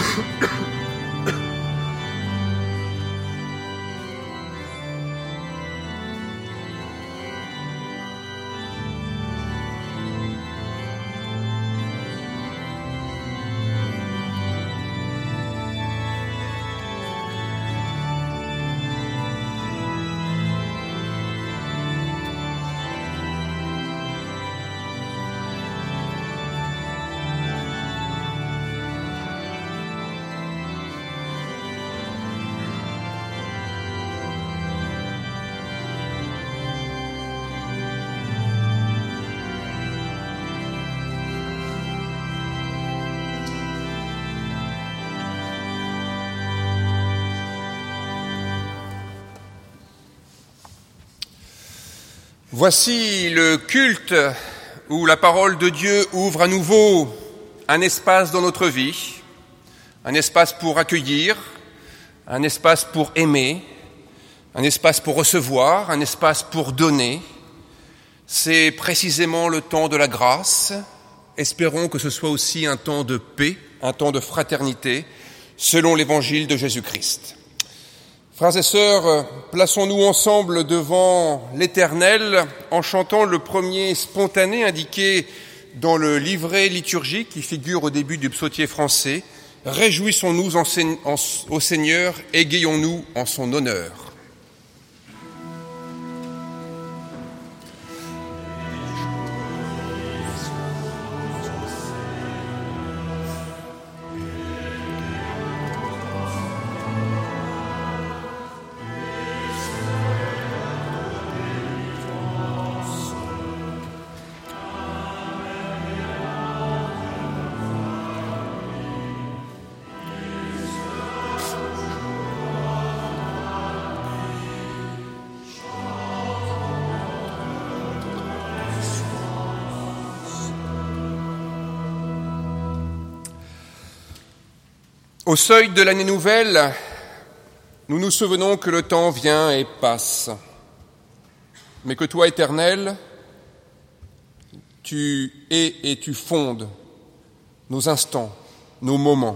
Voici le culte où la parole de Dieu ouvre à nouveau un espace dans notre vie, un espace pour accueillir, un espace pour aimer, un espace pour recevoir, un espace pour donner. C'est précisément le temps de la grâce. Espérons que ce soit aussi un temps de paix, un temps de fraternité, selon l'évangile de Jésus-Christ. Frères et sœurs, plaçons-nous ensemble devant l'Éternel en chantant le premier spontané indiqué dans le livret liturgique qui figure au début du psautier français. Réjouissons-nous au Seigneur, égayons-nous en son honneur. Au seuil de l'année nouvelle, nous nous souvenons que le temps vient et passe, mais que toi, Éternel, tu es et tu fondes nos instants, nos moments.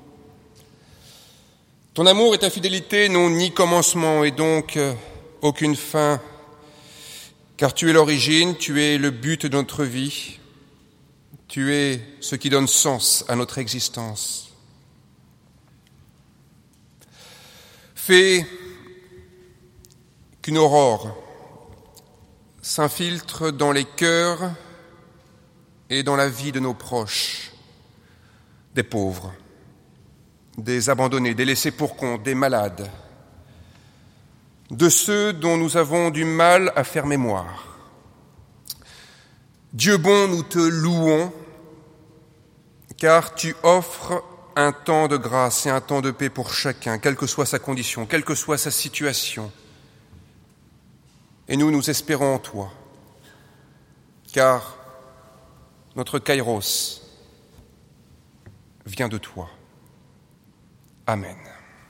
Ton amour et ta fidélité n'ont ni commencement et donc aucune fin, car tu es l'origine, tu es le but de notre vie, tu es ce qui donne sens à notre existence. Fais qu'une aurore s'infiltre dans les cœurs et dans la vie de nos proches, des pauvres, des abandonnés, des laissés pour compte, des malades, de ceux dont nous avons du mal à faire mémoire. Dieu bon, nous te louons, car tu offres un temps de grâce et un temps de paix pour chacun, quelle que soit sa condition, quelle que soit sa situation. Et nous espérons en toi, car notre kairos vient de toi. Amen.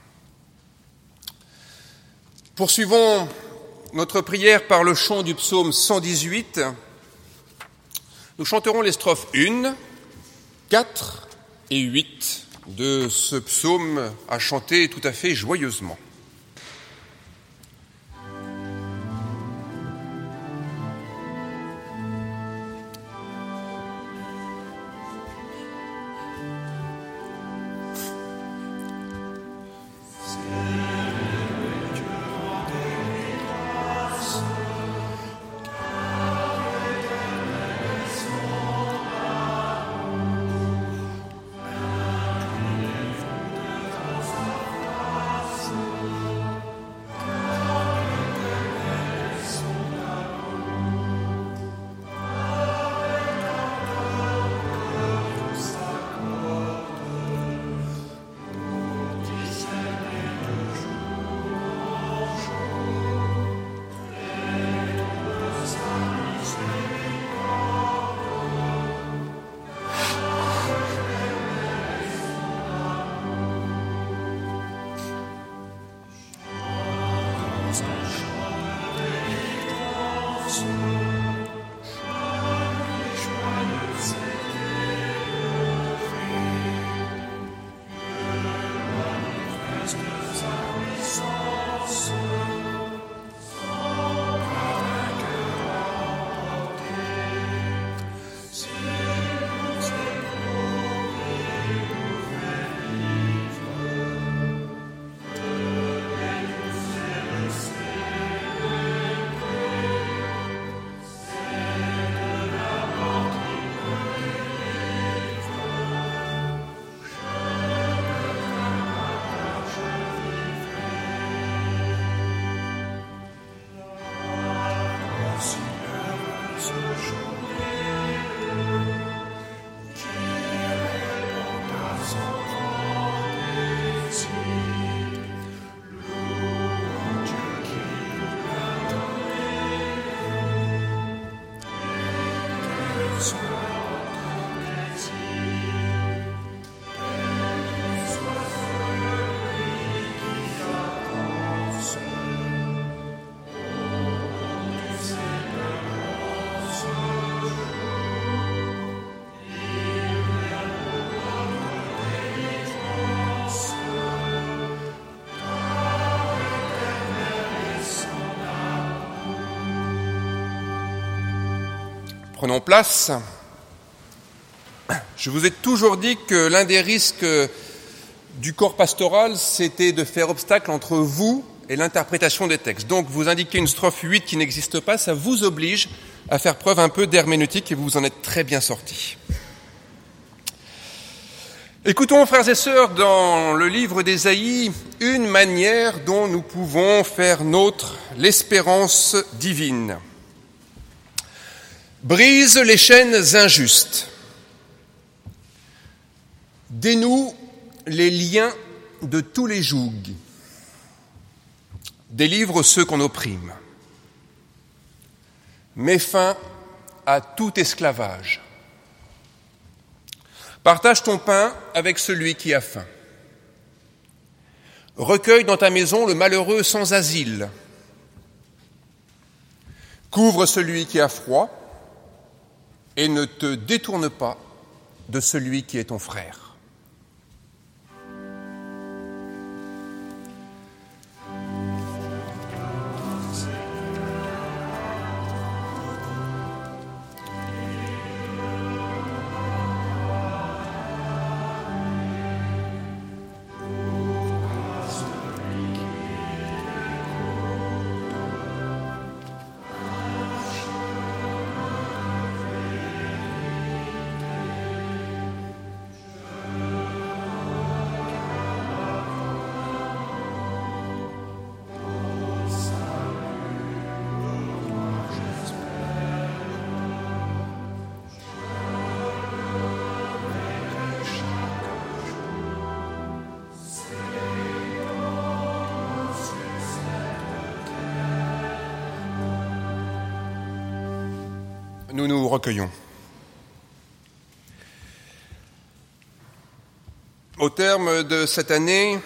Poursuivons notre prière par le chant du psaume 118. Nous chanterons les strophes 1, 4 et 8 de ce psaume à chanter tout à fait joyeusement. Prenons place. Je vous ai toujours dit que l'un des risques du corps pastoral, c'était de faire obstacle entre vous et l'interprétation des textes. Donc, vous indiquez une strophe 8 qui n'existe pas, ça vous oblige à faire preuve un peu d'herméneutique et vous en êtes très bien sortis. Écoutons, frères et sœurs, dans le livre d'Ésaïe, une manière dont nous pouvons faire nôtre l'espérance divine. Brise les chaînes injustes. Dénoue les liens de tous les jougs. Délivre ceux qu'on opprime. Mets fin à tout esclavage. Partage ton pain avec celui qui a faim. Recueille dans ta maison le malheureux sans asile. Couvre celui qui a froid et ne te détourne pas de celui qui est ton frère. Nous nous recueillons. Au terme de cette année,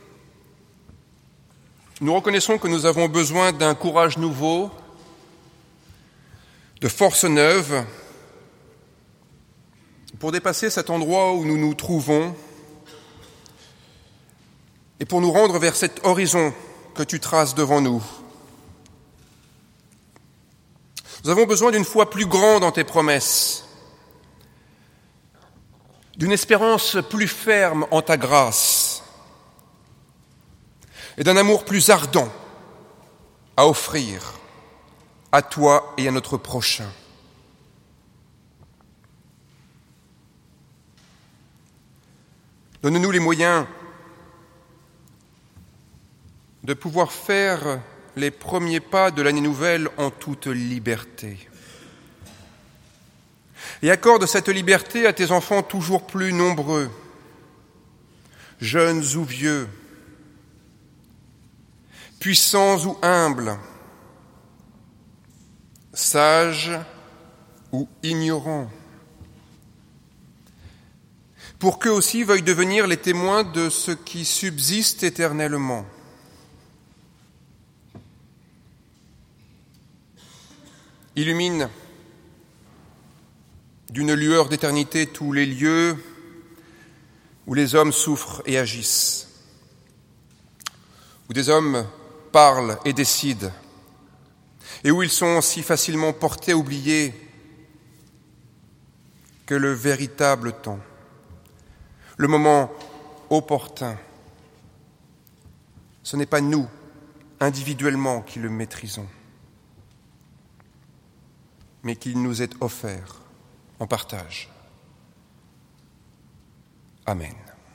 nous reconnaissons que nous avons besoin d'un courage nouveau, de force neuve, pour dépasser cet endroit où nous nous trouvons et pour nous rendre vers cet horizon que tu traces devant nous. Nous avons besoin d'une foi plus grande en tes promesses, d'une espérance plus ferme en ta grâce et d'un amour plus ardent à offrir à toi et à notre prochain. Donne-nous les moyens de pouvoir faire les premiers pas de l'année nouvelle en toute liberté. Et accorde cette liberté à tes enfants toujours plus nombreux, jeunes ou vieux, puissants ou humbles, sages ou ignorants, pour qu'eux aussi veuillent devenir les témoins de ce qui subsiste éternellement. Illumine d'une lueur d'éternité tous les lieux où les hommes souffrent et agissent, où des hommes parlent et décident, et où ils sont si facilement portés à oublier que le véritable temps, le moment opportun, ce n'est pas nous, individuellement, qui le maîtrisons, mais qu'il nous est offert en partage. Amen.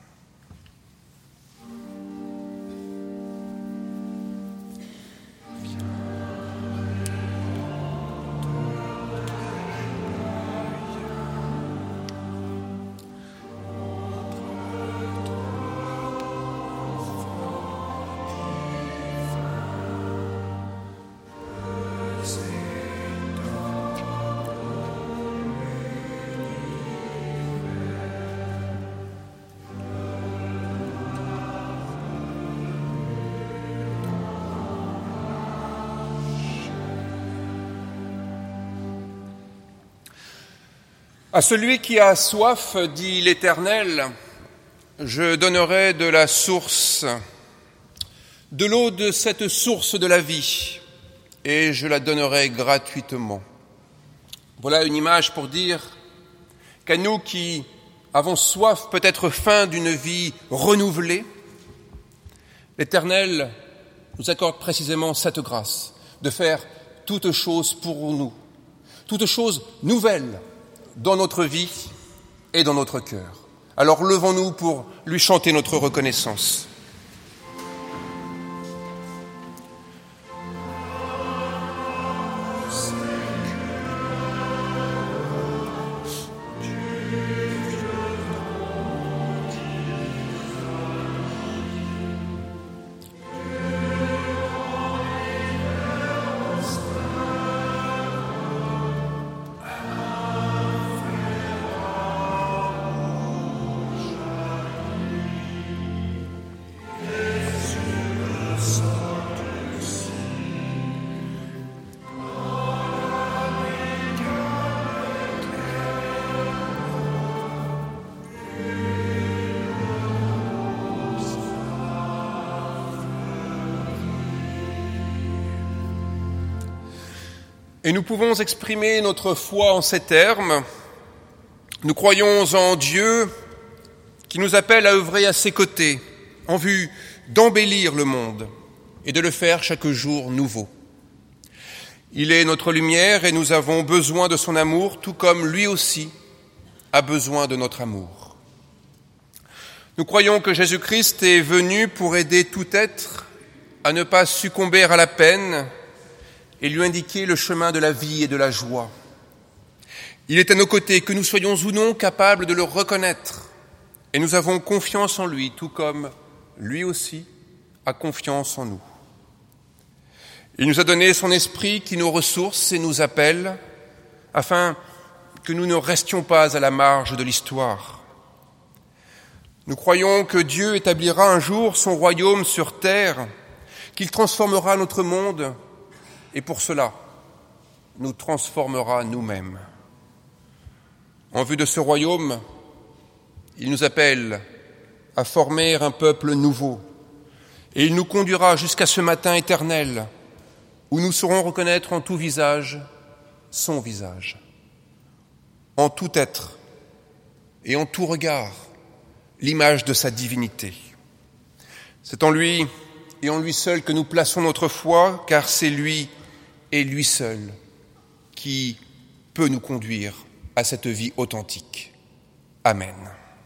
À celui qui a soif, dit l'Éternel, je donnerai de la source, de l'eau de cette source de la vie, et je la donnerai gratuitement. Voilà une image pour dire qu'à nous qui avons soif, peut-être faim d'une vie renouvelée, l'Éternel nous accorde précisément cette grâce de faire toutes choses pour nous, toutes choses nouvelles dans notre vie et dans notre cœur. Alors levons-nous pour lui chanter notre reconnaissance. Et nous pouvons exprimer notre foi en ces termes. Nous croyons en Dieu qui nous appelle à œuvrer à ses côtés en vue d'embellir le monde et de le faire chaque jour nouveau. Il est notre lumière et nous avons besoin de son amour, tout comme lui aussi a besoin de notre amour. Nous croyons que Jésus-Christ est venu pour aider tout être à ne pas succomber à la peine et lui indiquer le chemin de la vie et de la joie. Il est à nos côtés, que nous soyons ou non capables de le reconnaître, et nous avons confiance en lui, tout comme lui aussi a confiance en nous. Il nous a donné son esprit qui nous ressource et nous appelle, afin que nous ne restions pas à la marge de l'histoire. Nous croyons que Dieu établira un jour son royaume sur terre, qu'il transformera notre monde, et pour cela, nous transformera nous-mêmes. En vue de ce royaume, il nous appelle à former un peuple nouveau, et il nous conduira jusqu'à ce matin éternel, où nous saurons reconnaître en tout visage son visage, en tout être et en tout regard l'image de sa divinité. C'est en lui et en lui seul que nous plaçons notre foi, car c'est lui et lui seul qui peut nous conduire à cette vie authentique. Amen.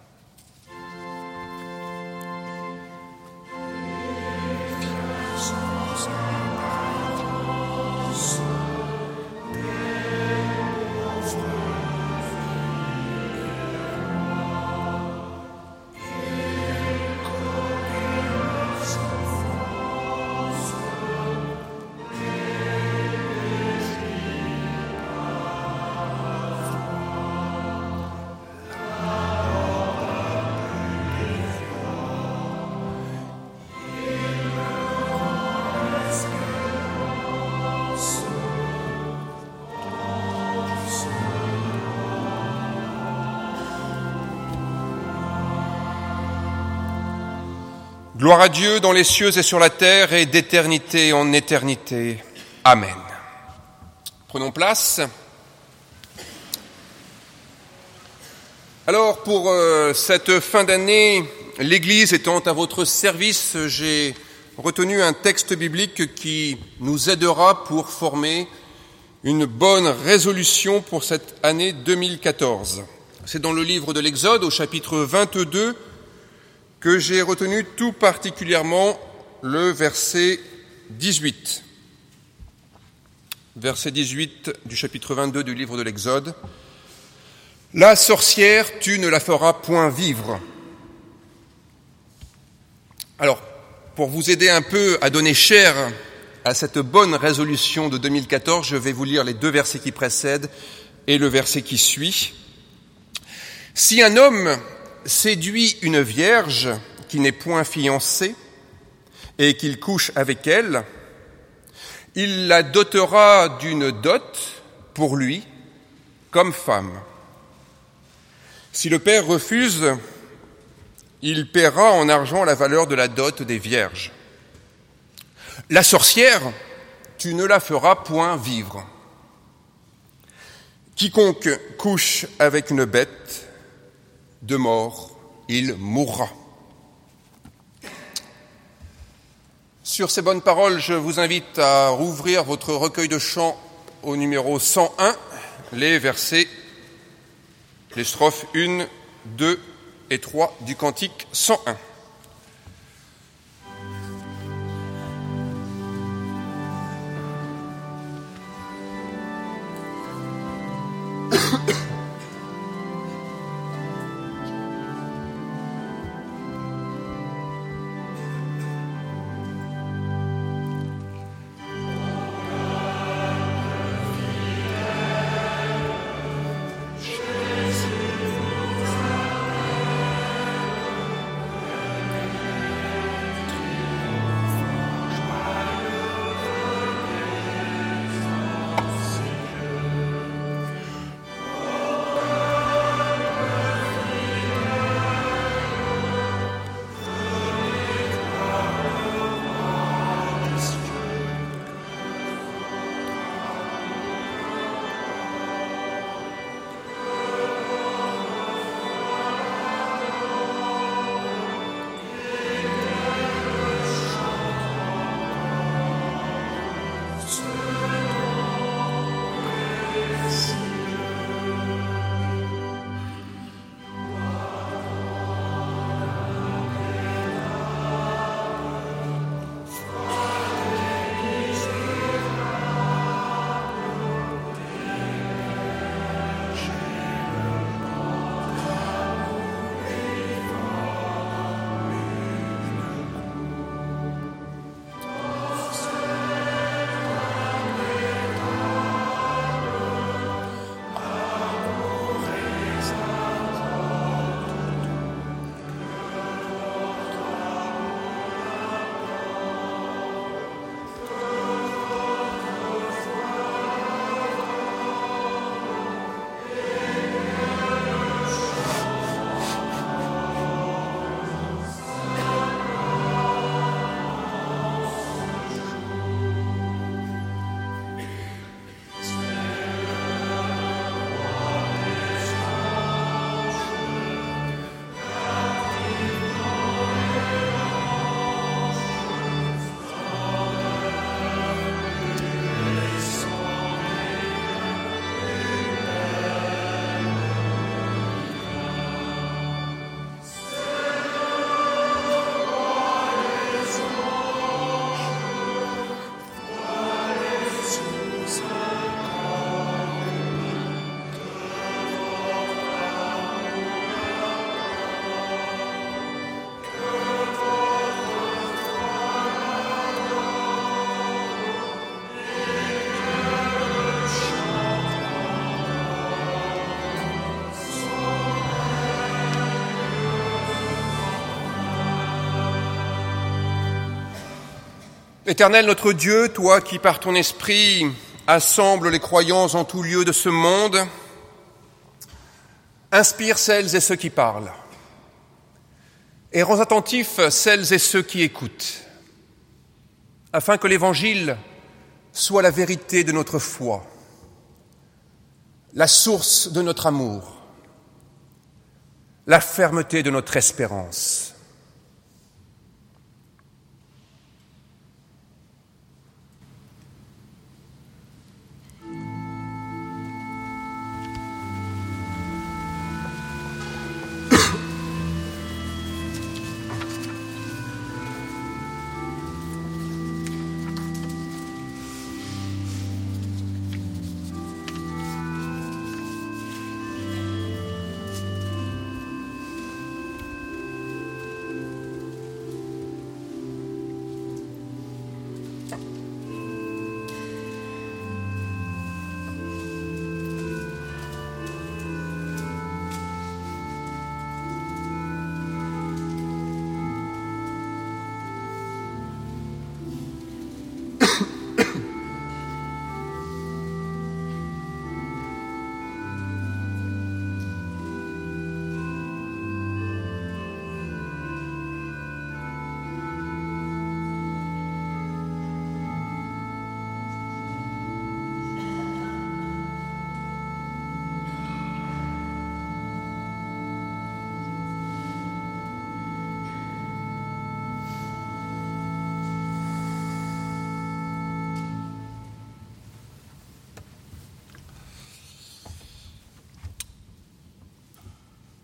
Gloire à Dieu dans les cieux et sur la terre et d'éternité en éternité. Amen. Prenons place. Alors, pour cette fin d'année, l'Église étant à votre service, j'ai retenu un texte biblique qui nous aidera pour former une bonne résolution pour cette année 2014. C'est dans le livre de l'Exode, au chapitre 22, que j'ai retenu tout particulièrement le verset 18. Verset 18 du chapitre 22 du livre de l'Exode. « La sorcière, tu ne la feras point vivre. » Alors, pour vous aider un peu à donner chair à cette bonne résolution de 2014, je vais vous lire les deux versets qui précèdent et le verset qui suit. « Si un homme séduit une vierge qui n'est point fiancée et qu'il couche avec elle, il la dotera d'une dot pour lui comme femme. Si le père refuse, il paiera en argent la valeur de la dot des vierges. La sorcière, tu ne la feras point vivre. Quiconque couche avec une bête, de mort, il mourra. Sur ces bonnes paroles, je vous invite à rouvrir votre recueil de chants au numéro 101, les strophes 1, 2 et 3 du cantique 101. Éternel notre Dieu, toi qui par ton esprit assembles les croyants en tout lieu de ce monde, inspire celles et ceux qui parlent et rends attentifs celles et ceux qui écoutent, afin que l'Évangile soit la vérité de notre foi, la source de notre amour, la fermeté de notre espérance.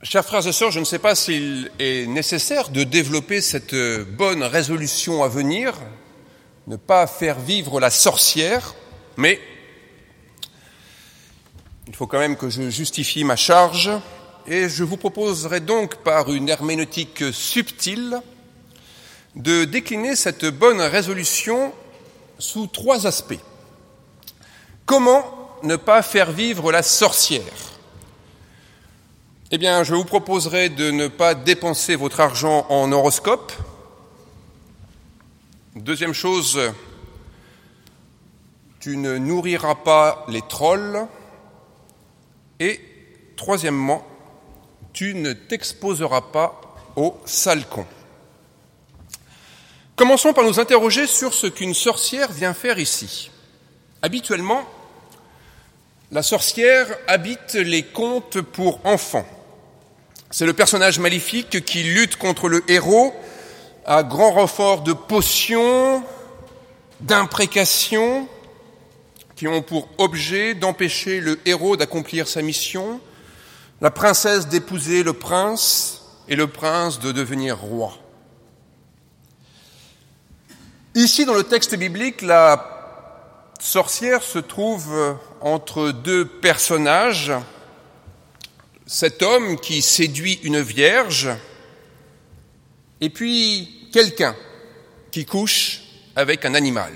Chers frères et sœurs, je ne sais pas s'il est nécessaire de développer cette bonne résolution à venir, ne pas faire vivre la sorcière, mais il faut quand même que je justifie ma charge, et je vous proposerai donc par une herméneutique subtile de décliner cette bonne résolution sous 3 aspects. Comment ne pas faire vivre la sorcière ? Eh bien, je vous proposerai de ne pas dépenser votre argent en horoscope. Deuxième chose, tu ne nourriras pas les trolls. Et troisièmement, tu ne t'exposeras pas aux salcons. Commençons par nous interroger sur ce qu'une sorcière vient faire ici. Habituellement, la sorcière habite les contes pour enfants. C'est le personnage maléfique qui lutte contre le héros à grand renfort de potions, d'imprécations, qui ont pour objet d'empêcher le héros d'accomplir sa mission, la princesse d'épouser le prince et le prince de devenir roi. Ici, dans le texte biblique, la sorcière se trouve entre 2 personnages. Cet homme qui séduit une vierge, et puis quelqu'un qui couche avec un animal.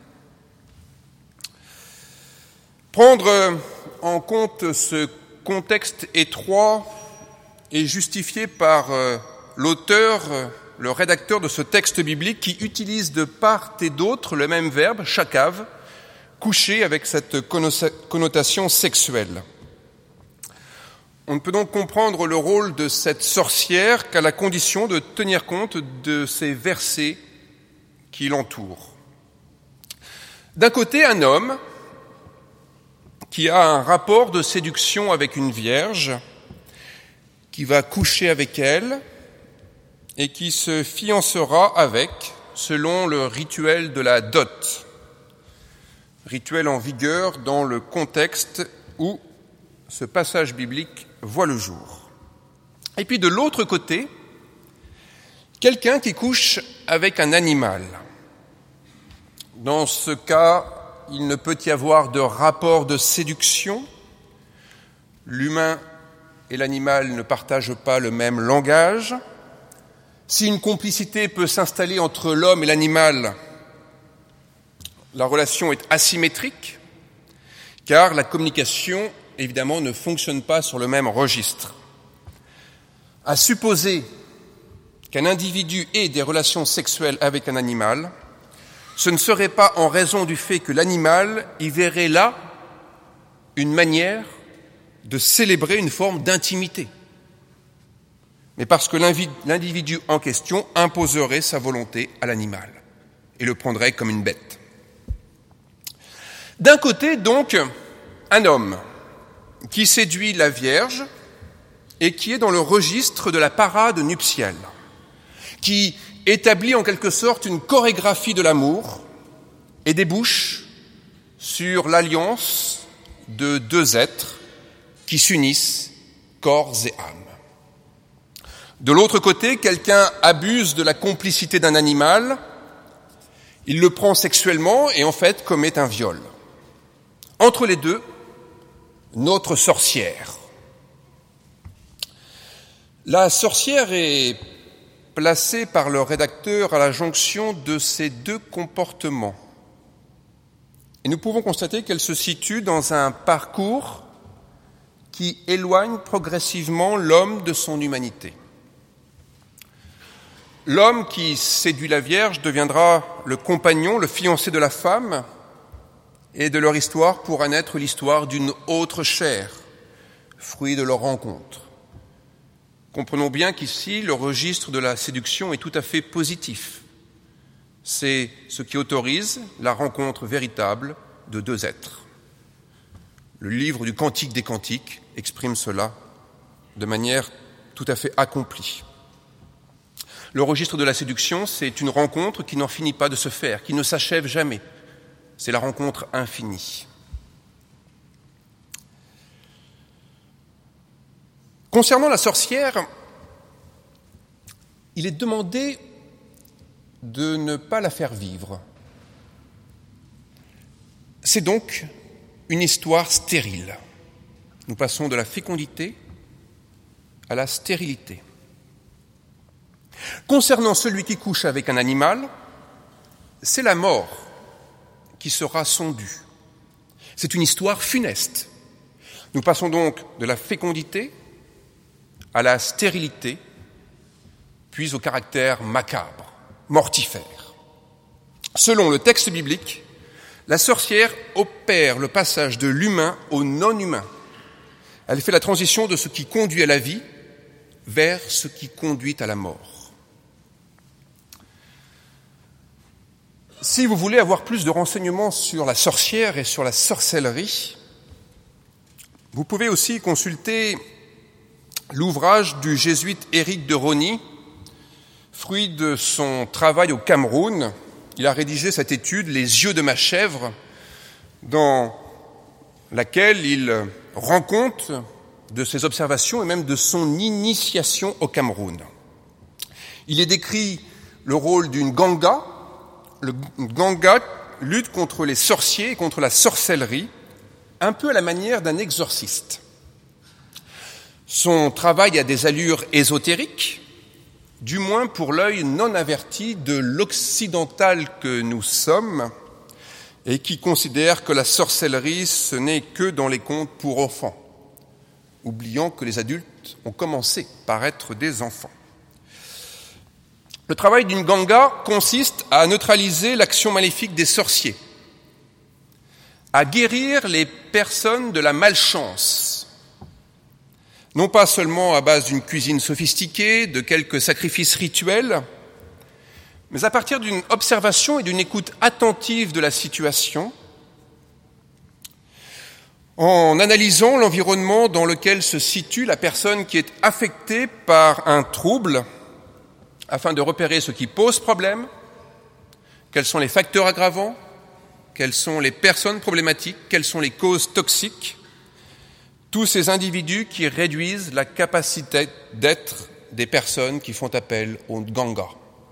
Prendre en compte ce contexte étroit est justifié par l'auteur, le rédacteur de ce texte biblique qui utilise de part et d'autre le même verbe, shakav, coucher avec cette connotation sexuelle. On ne peut donc comprendre le rôle de cette sorcière qu'à la condition de tenir compte de ces versets qui l'entourent. D'un côté, un homme qui a un rapport de séduction avec une vierge, qui va coucher avec elle et qui se fiancera avec, selon le rituel de la dot, rituel en vigueur dans le contexte où ce passage biblique voit le jour. Et puis de l'autre côté, quelqu'un qui couche avec un animal. Dans ce cas, il ne peut y avoir de rapport de séduction. L'humain et l'animal ne partagent pas le même langage. Si une complicité peut s'installer entre l'homme et l'animal, la relation est asymétrique, car la communication évidemment, ne fonctionne pas sur le même registre. À supposer qu'un individu ait des relations sexuelles avec un animal, ce ne serait pas en raison du fait que l'animal y verrait là une manière de célébrer une forme d'intimité, mais parce que l'individu en question imposerait sa volonté à l'animal et le prendrait comme une bête. D'un côté, donc, un homme qui séduit la Vierge et qui est dans le registre de la parade nuptiale, qui établit en quelque sorte une chorégraphie de l'amour et débouche sur l'alliance de 2 êtres qui s'unissent corps et âme. De l'autre côté, quelqu'un abuse de la complicité d'un animal, il le prend sexuellement et en fait commet un viol. Entre les deux, notre sorcière. La sorcière est placée par le rédacteur à la jonction de ces 2 comportements. Et nous pouvons constater qu'elle se situe dans un parcours qui éloigne progressivement l'homme de son humanité. L'homme qui séduit la Vierge deviendra le compagnon, le fiancé de la femme, et de leur histoire pourra naître l'histoire d'une autre chair, fruit de leur rencontre. Comprenons bien qu'ici, le registre de la séduction est tout à fait positif. C'est ce qui autorise la rencontre véritable de 2 êtres. Le livre du Cantique des Cantiques exprime cela de manière tout à fait accomplie. Le registre de la séduction, c'est une rencontre qui n'en finit pas de se faire, qui ne s'achève jamais. C'est la rencontre infinie. Concernant la sorcière, il est demandé de ne pas la faire vivre. C'est donc une histoire stérile. Nous passons de la fécondité à la stérilité. Concernant celui qui couche avec un animal, c'est la mort qui sera son dû. C'est une histoire funeste. Nous passons donc de la fécondité à la stérilité, puis au caractère macabre, mortifère. Selon le texte biblique, la sorcière opère le passage de l'humain au non-humain. Elle fait la transition de ce qui conduit à la vie vers ce qui conduit à la mort. Si vous voulez avoir plus de renseignements sur la sorcière et sur la sorcellerie, vous pouvez aussi consulter l'ouvrage du jésuite Éric de Rosny, fruit de son travail au Cameroun. Il a rédigé cette étude « Les yeux de ma chèvre », dans laquelle il rend compte de ses observations et même de son initiation au Cameroun. Il y décrit le rôle d'une ganga. Le ganga lutte contre les sorciers et contre la sorcellerie, un peu à la manière d'un exorciste. Son travail a des allures ésotériques, du moins pour l'œil non averti de l'occidental que nous sommes, et qui considère que la sorcellerie, ce n'est que dans les contes pour enfants, oubliant que les adultes ont commencé par être des enfants. Le travail d'une ganga consiste à neutraliser l'action maléfique des sorciers, à guérir les personnes de la malchance, non pas seulement à base d'une cuisine sophistiquée, de quelques sacrifices rituels, mais à partir d'une observation et d'une écoute attentive de la situation, en analysant l'environnement dans lequel se situe la personne qui est affectée par un trouble, afin de repérer ce qui pose problème, quels sont les facteurs aggravants, quelles sont les personnes problématiques, quelles sont les causes toxiques, tous ces individus qui réduisent la capacité d'être des personnes qui font appel au ganga.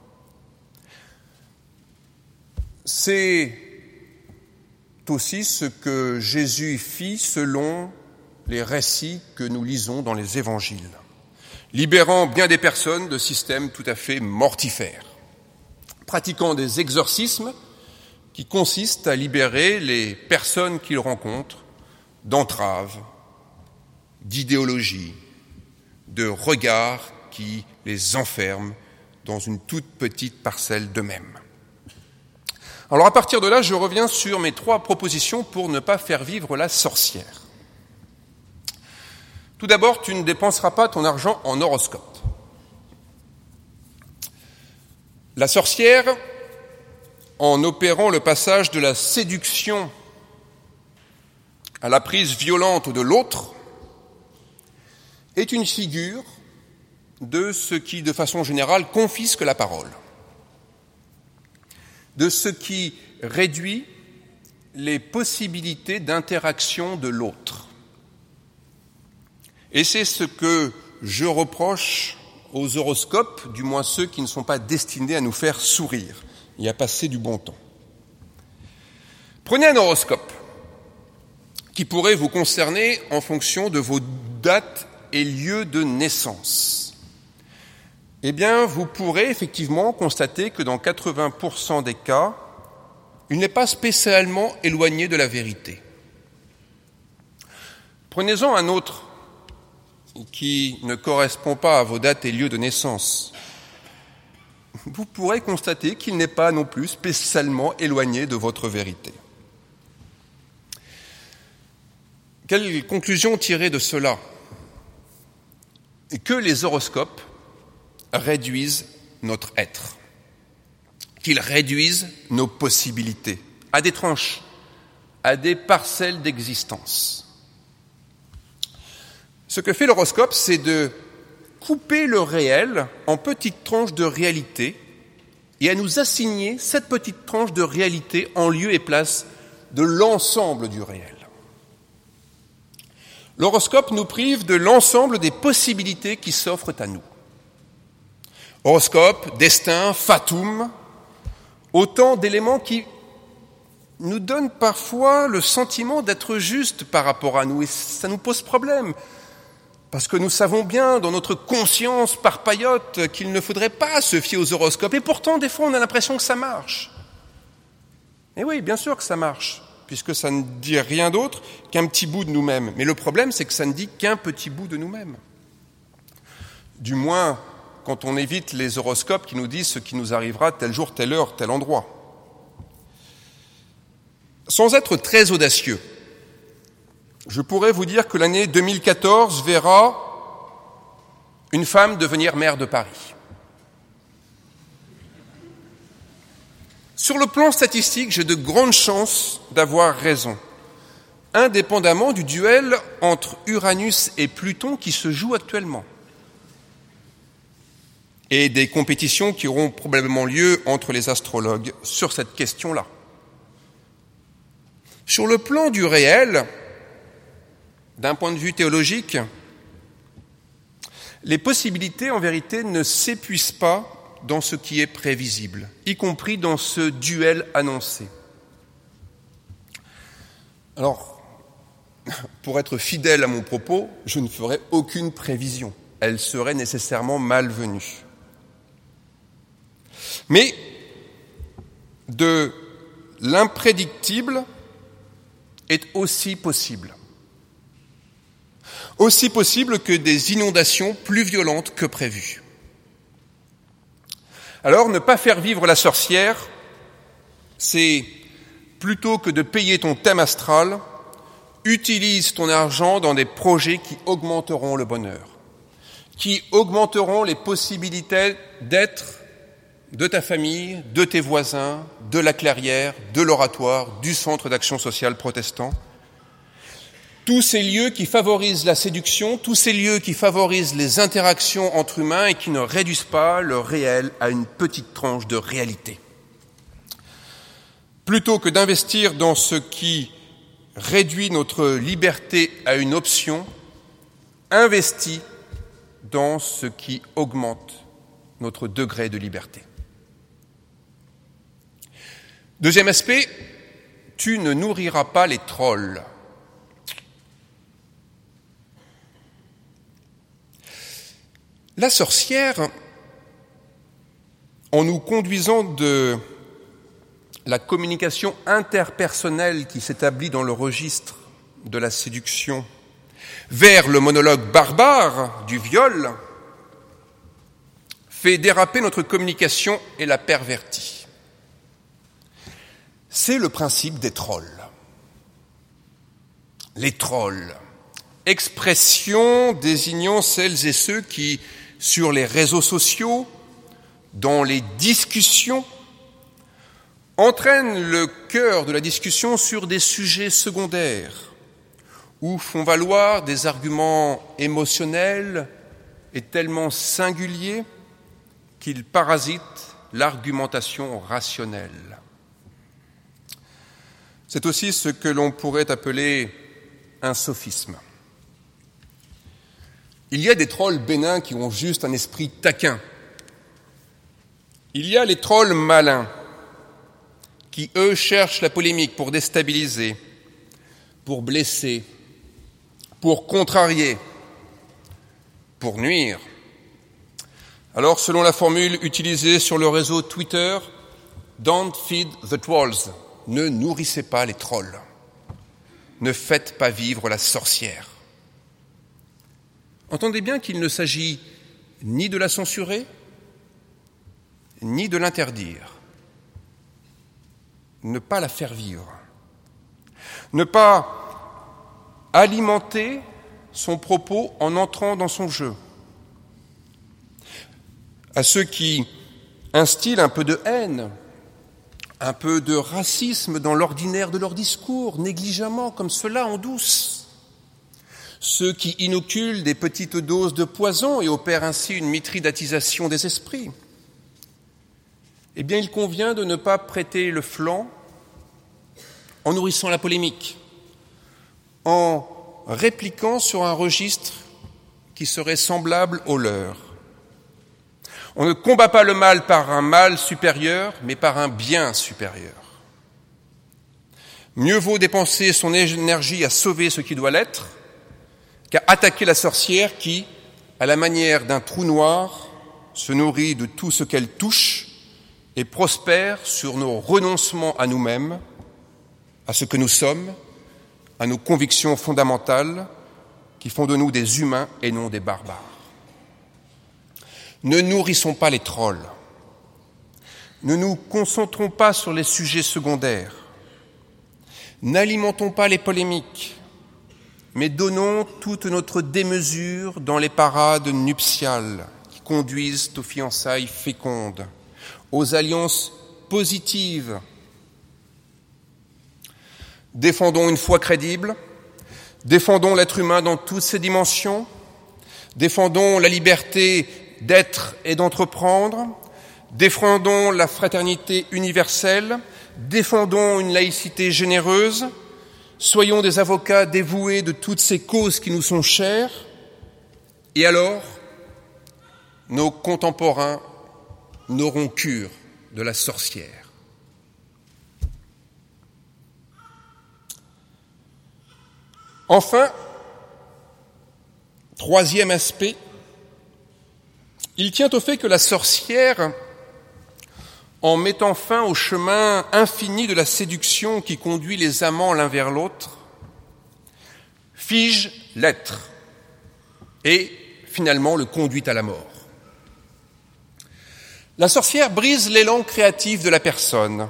C'est aussi ce que Jésus fit selon les récits que nous lisons dans les évangiles, libérant bien des personnes de systèmes tout à fait mortifères, pratiquant des exorcismes qui consistent à libérer les personnes qu'il rencontre d'entraves, d'idéologies, de regards qui les enferment dans une toute petite parcelle d'eux-mêmes. Alors à partir de là, je reviens sur mes 3 propositions pour ne pas faire vivre la sorcière. Tout d'abord, tu ne dépenseras pas ton argent en horoscope. La sorcière, en opérant le passage de la séduction à la prise violente de l'autre, est une figure de ce qui, de façon générale, confisque la parole, de ce qui réduit les possibilités d'interaction de l'autre. Et c'est ce que je reproche aux horoscopes, du moins ceux qui ne sont pas destinés à nous faire sourire et à passer du bon temps. Prenez un horoscope qui pourrait vous concerner en fonction de vos dates et lieux de naissance. Eh bien, vous pourrez effectivement constater que dans 80% des cas, il n'est pas spécialement éloigné de la vérité. Prenez-en un autre qui ne correspond pas à vos dates et lieux de naissance. Vous pourrez constater qu'il n'est pas non plus spécialement éloigné de votre vérité. Quelle conclusion tirer de cela ? Que les horoscopes réduisent notre être, qu'ils réduisent nos possibilités à des tranches, à des parcelles d'existence. Ce que fait l'horoscope, c'est de couper le réel en petites tranches de réalité et à nous assigner cette petite tranche de réalité en lieu et place de l'ensemble du réel. L'horoscope nous prive de l'ensemble des possibilités qui s'offrent à nous. Horoscope, destin, fatum, autant d'éléments qui nous donnent parfois le sentiment d'être justes par rapport à nous, et ça nous pose problème. Parce que nous savons bien, dans notre conscience parpaillote, qu'il ne faudrait pas se fier aux horoscopes. Et pourtant, des fois, on a l'impression que ça marche. Et oui, bien sûr que ça marche, puisque ça ne dit rien d'autre qu'un petit bout de nous-mêmes. Mais le problème, c'est que ça ne dit qu'un petit bout de nous-mêmes. Du moins, quand on évite les horoscopes qui nous disent ce qui nous arrivera tel jour, telle heure, tel endroit. Sans être très audacieux, je pourrais vous dire que l'année 2014 verra une femme devenir maire de Paris. Sur le plan statistique, j'ai de grandes chances d'avoir raison, indépendamment du duel entre Uranus et Pluton qui se joue actuellement, et des compétitions qui auront probablement lieu entre les astrologues sur cette question-là. Sur le plan du réel, d'un point de vue théologique, les possibilités, en vérité, ne s'épuisent pas dans ce qui est prévisible, y compris dans ce duel annoncé. Alors, pour être fidèle à mon propos, je ne ferai aucune prévision. Elle serait nécessairement malvenue. Mais de l'imprédictible est aussi possible. Aussi possible que des inondations plus violentes que prévues. Alors, ne pas faire vivre la sorcière, c'est, plutôt que de payer ton thème astral, utilise ton argent dans des projets qui augmenteront le bonheur, qui augmenteront les possibilités d'être de ta famille, de tes voisins, de la clairière, de l'oratoire, du centre d'action sociale protestant. Tous ces lieux qui favorisent la séduction, tous ces lieux qui favorisent les interactions entre humains et qui ne réduisent pas le réel à une petite tranche de réalité. Plutôt que d'investir dans ce qui réduit notre liberté à une option, investis dans ce qui augmente notre degré de liberté. Deuxième aspect, tu ne nourriras pas les trolls. La sorcière, en nous conduisant de la communication interpersonnelle qui s'établit dans le registre de la séduction vers le monologue barbare du viol, fait déraper notre communication et la pervertit. C'est le principe des trolls. Les trolls, expression désignant celles et ceux qui, sur les réseaux sociaux, dans les discussions, entraînent le cœur de la discussion sur des sujets secondaires ou font valoir des arguments émotionnels et tellement singuliers qu'ils parasitent l'argumentation rationnelle. C'est aussi ce que l'on pourrait appeler un sophisme. Il y a des trolls bénins qui ont juste un esprit taquin. Il y a les trolls malins qui, eux, cherchent la polémique pour déstabiliser, pour blesser, pour contrarier, pour nuire. Alors, selon la formule utilisée sur le réseau Twitter, « Don't feed the trolls », ne nourrissez pas les trolls, ne faites pas vivre la sorcière. Entendez bien qu'il ne s'agit ni de la censurer, ni de l'interdire. Ne pas la faire vivre. Ne pas alimenter son propos en entrant dans son jeu. À ceux qui instillent un peu de haine, un peu de racisme dans l'ordinaire de leur discours, négligemment, comme cela en douce. Ceux qui inoculent des petites doses de poison et opèrent ainsi une mithridatisation des esprits. Eh bien, il convient de ne pas prêter le flanc en nourrissant la polémique, en répliquant sur un registre qui serait semblable au leur. On ne combat pas le mal par un mal supérieur, mais par un bien supérieur. Mieux vaut dépenser son énergie à sauver ce qui doit l'être qu'à attaquer la sorcière qui, à la manière d'un trou noir, se nourrit de tout ce qu'elle touche et prospère sur nos renoncements à nous-mêmes, à ce que nous sommes, à nos convictions fondamentales qui font de nous des humains et non des barbares. Ne nourrissons pas les trolls. Ne nous concentrons pas sur les sujets secondaires. N'alimentons pas les polémiques, mais donnons toute notre démesure dans les parades nuptiales qui conduisent aux fiançailles fécondes, aux alliances positives. Défendons une foi crédible, défendons l'être humain dans toutes ses dimensions, défendons la liberté d'être et d'entreprendre, défendons la fraternité universelle, défendons une laïcité généreuse, soyons des avocats dévoués de toutes ces causes qui nous sont chères, et alors, nos contemporains n'auront cure de la sorcière. Enfin, troisième aspect, il tient au fait que la sorcière, en mettant fin au chemin infini de la séduction qui conduit les amants l'un vers l'autre, fige l'être et finalement le conduit à la mort. La sorcière brise l'élan créatif de la personne.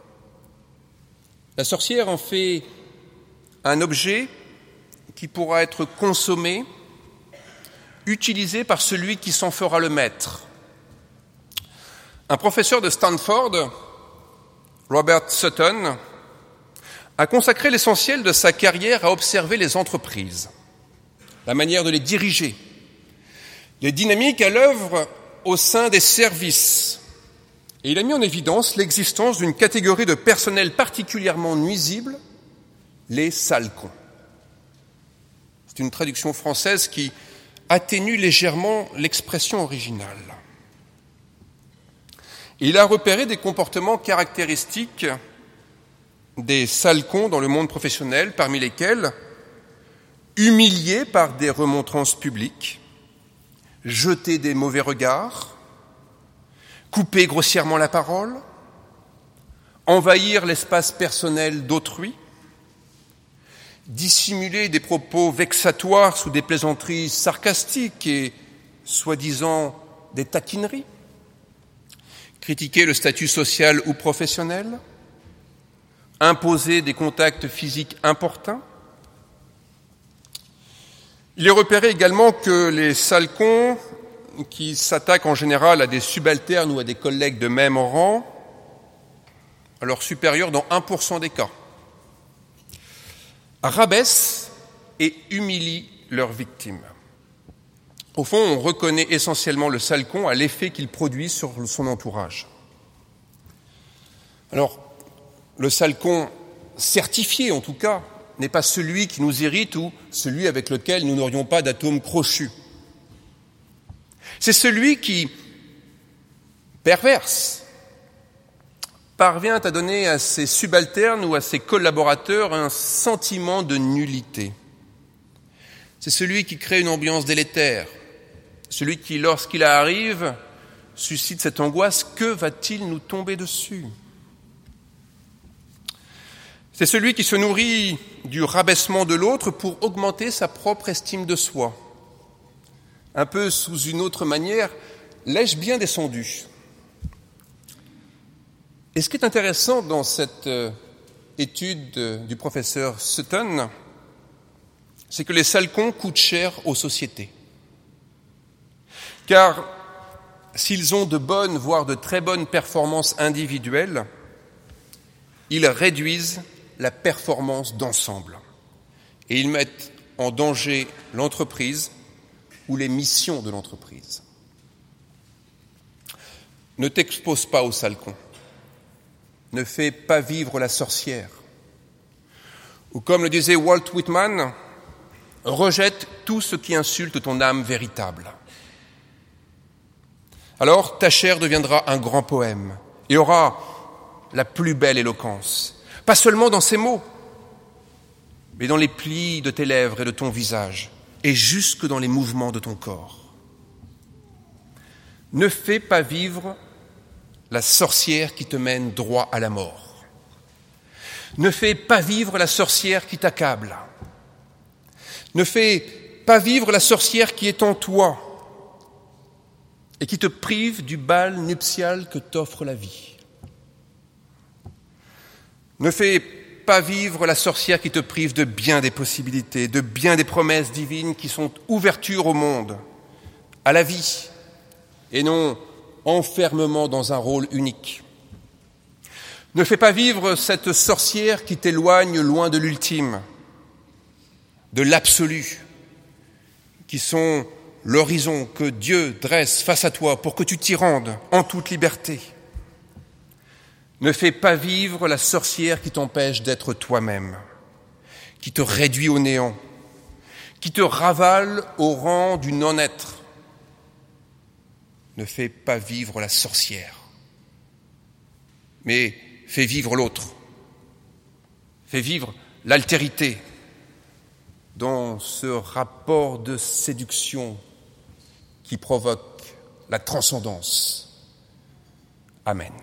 La sorcière en fait un objet qui pourra être consommé, utilisé par celui qui s'en fera le maître. Un professeur de Stanford, Robert Sutton, a consacré l'essentiel de sa carrière à observer les entreprises, la manière de les diriger, les dynamiques à l'œuvre au sein des services. Et il a mis en évidence l'existence d'une catégorie de personnel particulièrement nuisible, les salcons. C'est une traduction française qui atténue légèrement l'expression originale. Il a repéré des comportements caractéristiques des salcons dans le monde professionnel, parmi lesquels humilier par des remontrances publiques, jeter des mauvais regards, couper grossièrement la parole, envahir l'espace personnel d'autrui, dissimuler des propos vexatoires sous des plaisanteries sarcastiques et soi-disant des taquineries, critiquer le statut social ou professionnel, imposer des contacts physiques importuns. Il est repéré également que les salcons, qui s'attaquent en général à des subalternes ou à des collègues de même rang, à leurs supérieurs dans 1% des cas, rabaissent et humilient leurs victimes. Au fond, on reconnaît essentiellement le salcon à l'effet qu'il produit sur son entourage. Alors, le salcon certifié, en tout cas, n'est pas celui qui nous irrite ou celui avec lequel nous n'aurions pas d'atomes crochus. C'est celui qui, perverse, parvient à donner à ses subalternes ou à ses collaborateurs un sentiment de nullité. C'est celui qui crée une ambiance délétère, celui qui, lorsqu'il arrive, suscite cette angoisse. Que va-t-il nous tomber dessus ? C'est celui qui se nourrit du rabaissement de l'autre pour augmenter sa propre estime de soi. Un peu sous une autre manière, l'ai-je bien descendu ? Et ce qui est intéressant dans cette étude du professeur Sutton, c'est que les salcons coûtent cher aux sociétés. Car s'ils ont de bonnes, voire de très bonnes performances individuelles, ils réduisent la performance d'ensemble. Et ils mettent en danger l'entreprise ou les missions de l'entreprise. Ne t'expose pas aux salcons. Ne fais pas vivre la sorcière. Ou comme le disait Walt Whitman, Rejette tout ce qui insulte ton âme véritable. Alors ta chair deviendra un grand poème et aura la plus belle éloquence, pas seulement dans ses mots, mais dans les plis de tes lèvres et de ton visage, et jusque dans les mouvements de ton corps. Ne fais pas vivre la sorcière qui te mène droit à la mort. Ne fais pas vivre la sorcière qui t'accable. Ne fais pas vivre la sorcière qui est en toi et qui te prive du bal nuptial que t'offre la vie. Ne fais pas vivre la sorcière qui te prive de bien des possibilités, de bien des promesses divines qui sont ouverture au monde, à la vie, et non enfermement dans un rôle unique. Ne fais pas vivre cette sorcière qui t'éloigne loin de l'ultime, de l'absolu, qui sont l'horizon que Dieu dresse face à toi pour que tu t'y rendes en toute liberté. Ne fais pas vivre la sorcière qui t'empêche d'être toi-même, qui te réduit au néant, qui te ravale au rang du non-être. Ne fais pas vivre la sorcière, mais fais vivre l'autre. Fais vivre l'altérité dans ce rapport de séduction qui provoque la transcendance. Amen.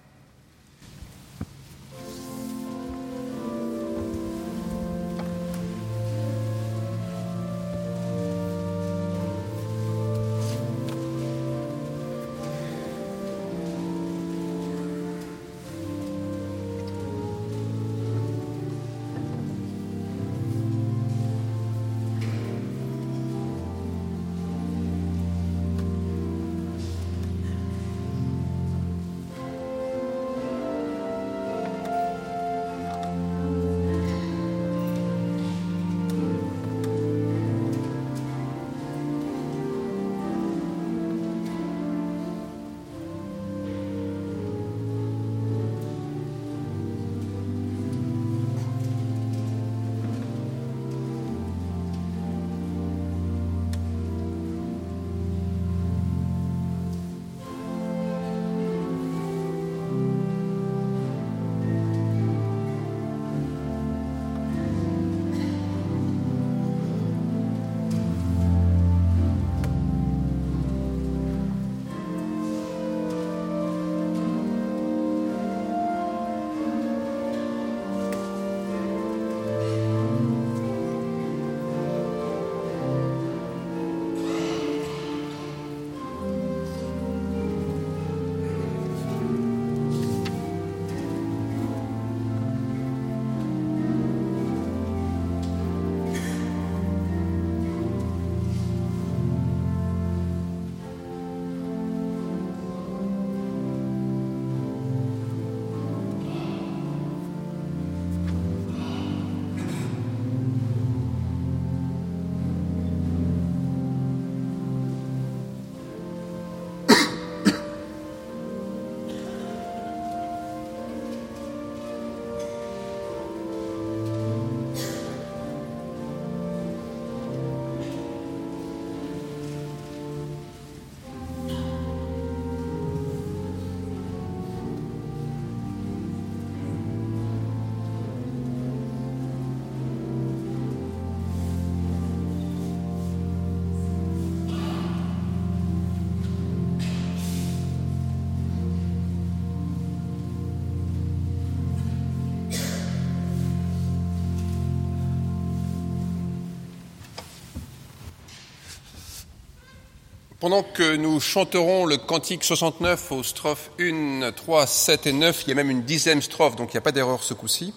Pendant que nous chanterons le cantique 69 aux strophes 1, 3, 7 et 9, il y a même une 10e strophe, donc il n'y a pas d'erreur ce coup-ci.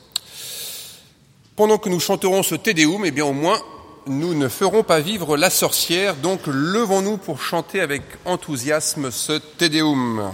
Pendant que nous chanterons ce Te Deum, eh bien au moins nous ne ferons pas vivre la sorcière, donc levons-nous pour chanter avec enthousiasme ce Te Deum.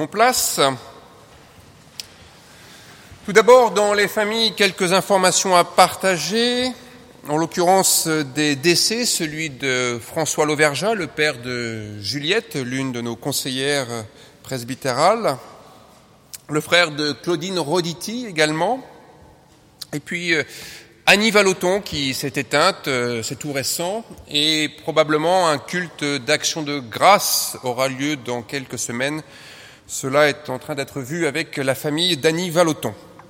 Prenons place. Tout d'abord, dans les familles, quelques informations à partager. En l'occurrence, des décès, celui de François Lauvergeat, le père de Juliette, l'une de nos conseillères presbytérales. Le frère de Claudine Roditi également. Et puis Annie Vallotton qui s'est éteinte, c'est tout récent. Et probablement un culte d'action de grâce aura lieu dans quelques semaines. Cela est en train d'être vu avec la famille d'Annie Vallotton.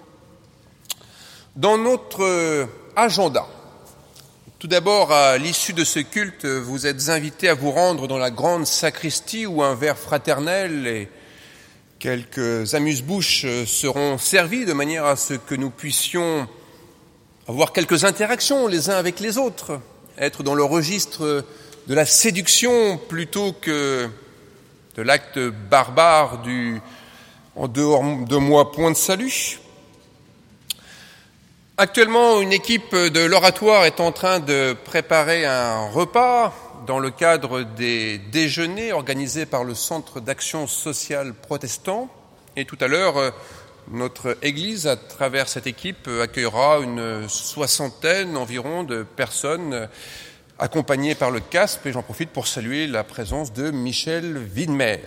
Dans notre agenda, tout d'abord, à l'issue de ce culte, vous êtes invités à vous rendre dans la grande sacristie où un verre fraternel et quelques amuse-bouches seront servis de manière à ce que nous puissions avoir quelques interactions les uns avec les autres, être dans le registre de la séduction plutôt que de l'acte barbare du « en dehors de moi, point de salut ». Actuellement, une équipe de l'Oratoire est en train de préparer un repas dans le cadre des déjeuners organisés par le Centre d'action sociale protestant. Et tout à l'heure, notre Église, à travers cette équipe, accueillera une soixantaine environ de personnes accompagnées par le CASP. Et j'en profite pour saluer la présence de Michel Widmer.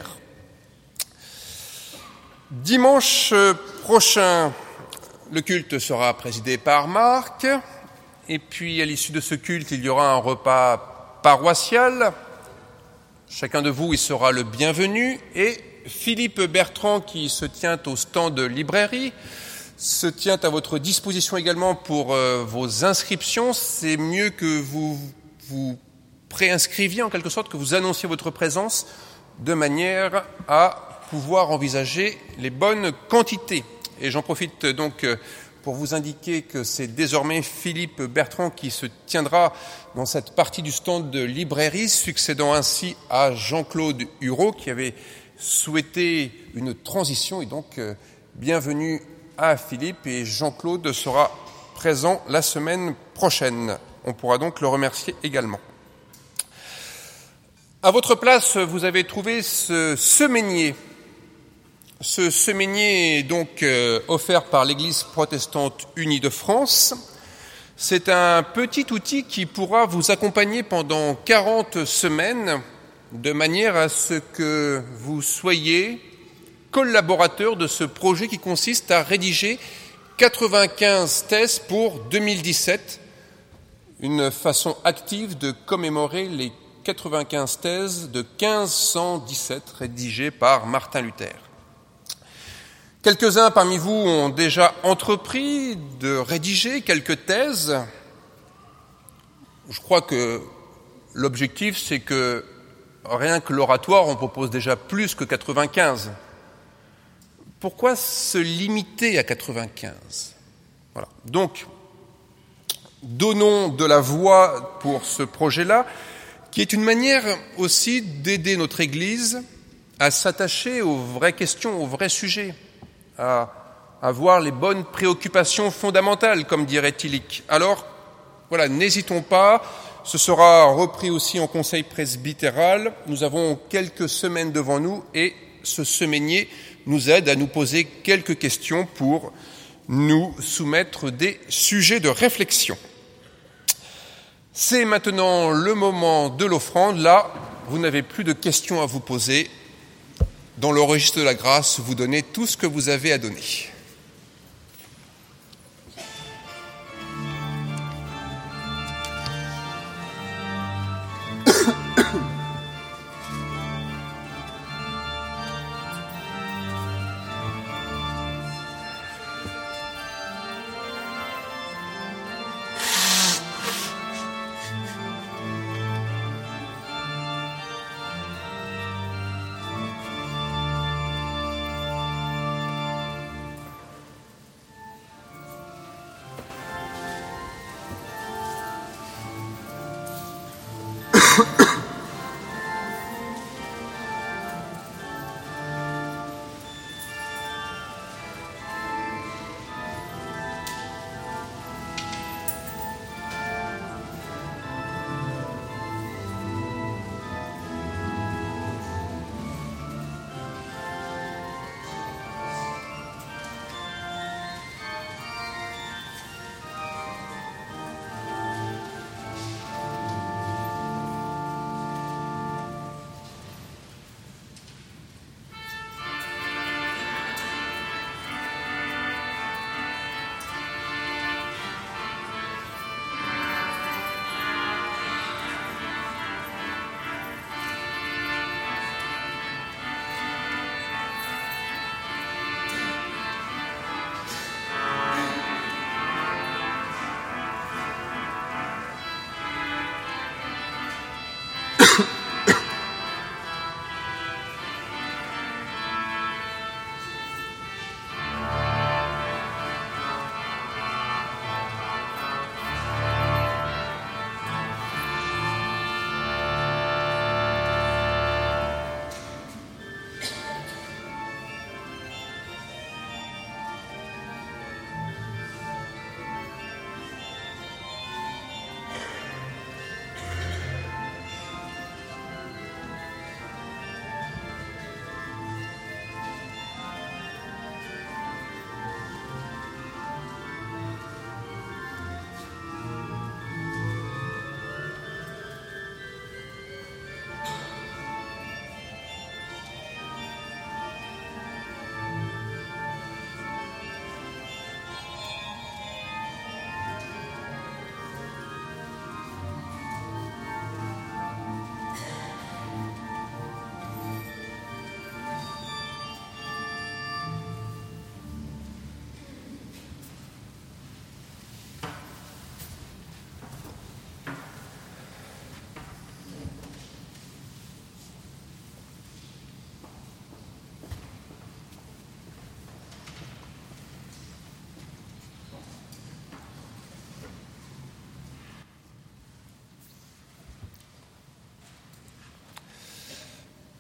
Dimanche prochain, le culte sera présidé par Marc, et puis à l'issue de ce culte, il y aura un repas paroissial. Chacun de vous y sera le bienvenu, et Philippe Bertrand, qui se tient au stand de librairie, se tient à votre disposition également pour vos inscriptions. C'est mieux que vous vous préinscriviez en quelque sorte, que vous annonciez votre présence, de manière à pouvoir envisager les bonnes quantités. Et j'en profite donc pour vous indiquer que c'est désormais Philippe Bertrand qui se tiendra dans cette partie du stand de librairie, succédant ainsi à Jean-Claude Hureau qui avait souhaité une transition. Et donc, bienvenue à Philippe, et Jean-Claude sera présent la semaine prochaine. On pourra donc le remercier également. À votre place, vous avez trouvé ce semainier. Ce semainier est donc offert par l'Église protestante unie de France. C'est un petit outil qui pourra vous accompagner pendant 40 semaines de manière à ce que vous soyez collaborateur de ce projet qui consiste à rédiger 95 thèses pour 2017, une façon active de commémorer les 95 thèses de 1517 rédigées par Martin Luther. Quelques-uns parmi vous ont déjà entrepris de rédiger quelques thèses. Je crois que l'objectif, c'est que rien que l'oratoire, on propose déjà plus que 95. Pourquoi se limiter à 95 ? Voilà. Donc, donnons de la voix pour ce projet-là, qui est une manière aussi d'aider notre Église à s'attacher aux vraies questions, aux vrais sujets, à avoir les bonnes préoccupations fondamentales, comme dirait Tillich. Alors, voilà, n'hésitons pas, ce sera repris aussi en conseil presbytéral. Nous avons quelques semaines devant nous et ce semainier nous aide à nous poser quelques questions pour nous soumettre des sujets de réflexion. C'est maintenant le moment de l'offrande. Là, vous n'avez plus de questions à vous poser. Dans le registre de la grâce, vous donnez tout ce que vous avez à donner.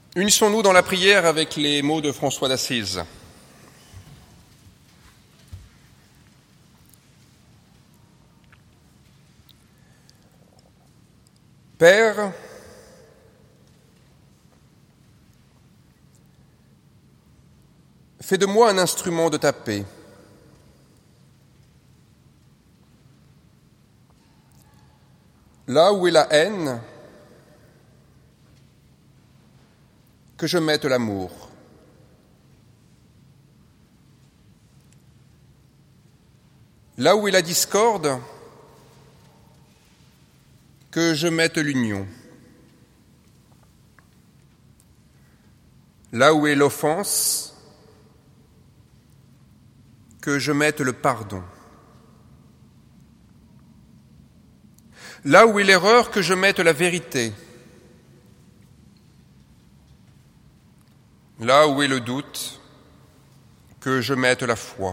Unissons-nous dans la prière avec les mots de François d'Assise. Père, fais de moi un instrument de ta paix. Là où est la haine, que je mette l'amour. Là où est la discorde, que je mette l'union. Là où est l'offense, que je mette le pardon. Là où est l'erreur, que je mette la vérité. Là où est le doute, que je mette la foi.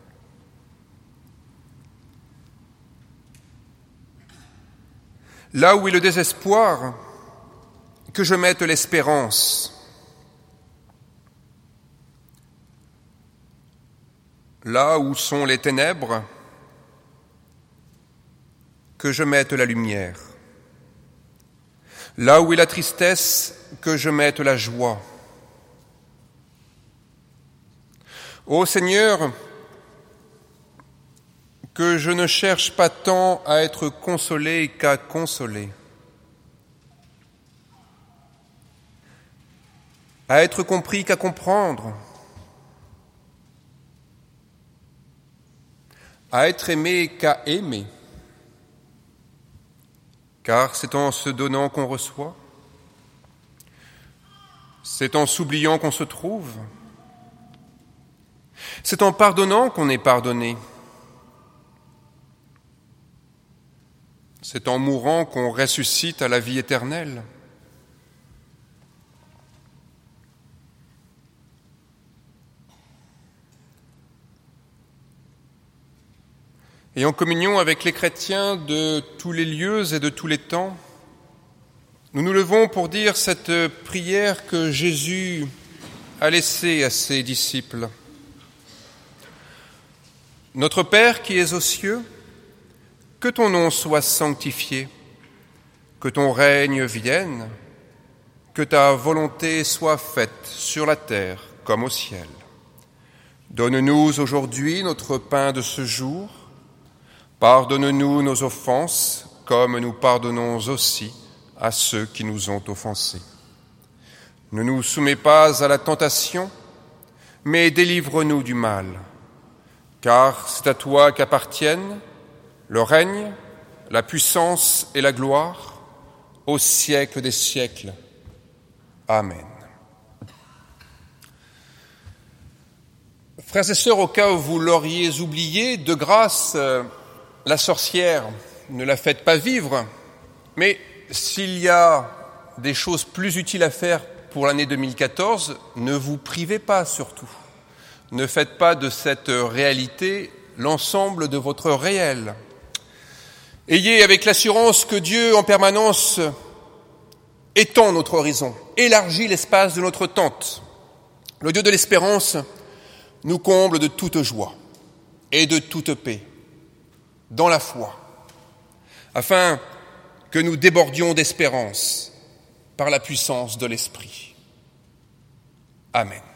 Là où est le désespoir, que je mette l'espérance. Là où sont les ténèbres, que je mette la lumière. Là où est la tristesse, que je mette la joie. Ô Seigneur, que je ne cherche pas tant à être consolé qu'à consoler, à être compris qu'à comprendre, à être aimé qu'à aimer, car c'est en se donnant qu'on reçoit, c'est en s'oubliant qu'on se trouve, c'est en pardonnant qu'on est pardonné, c'est en mourant qu'on ressuscite à la vie éternelle. Et en communion avec les chrétiens de tous les lieux et de tous les temps, nous nous levons pour dire cette prière que Jésus a laissée à ses disciples. Notre Père qui es aux cieux, que ton nom soit sanctifié, que ton règne vienne, que ta volonté soit faite sur la terre comme au ciel. Donne-nous aujourd'hui notre pain de ce jour. Pardonne-nous nos offenses, comme nous pardonnons aussi à ceux qui nous ont offensés. Ne nous soumets pas à la tentation, mais délivre-nous du mal. Car c'est à toi qu'appartiennent le règne, la puissance et la gloire, au siècle des siècles. Amen. Frères et sœurs, au cas où vous l'auriez oublié, de grâce, la sorcière, ne la faites pas vivre, mais s'il y a des choses plus utiles à faire pour l'année 2014, ne vous privez pas surtout. Ne faites pas de cette réalité l'ensemble de votre réel. Ayez avec l'assurance que Dieu, en permanence, étend notre horizon, élargit l'espace de notre tente. Le Dieu de l'espérance nous comble de toute joie et de toute paix, dans la foi, afin que nous débordions d'espérance par la puissance de l'Esprit. Amen.